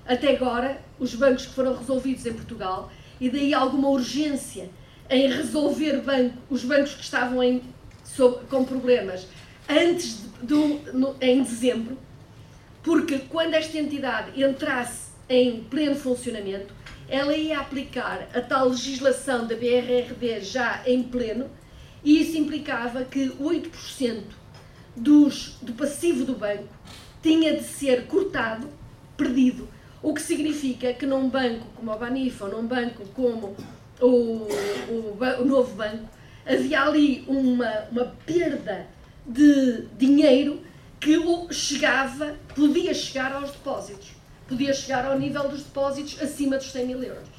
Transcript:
até agora, os bancos que foram resolvidos em Portugal, e daí alguma urgência em resolver os bancos que estavam com problemas antes em dezembro, porque quando esta entidade entrasse em pleno funcionamento, ela ia aplicar a tal legislação da BRRD já em pleno, e isso implicava que 8% do passivo do banco tinha de ser cortado, perdido, o que significa que num banco como o Banif ou num banco como o Novo Banco, havia ali uma perda de dinheiro que podia chegar aos depósitos, podia chegar ao nível dos depósitos acima dos 100 mil euros.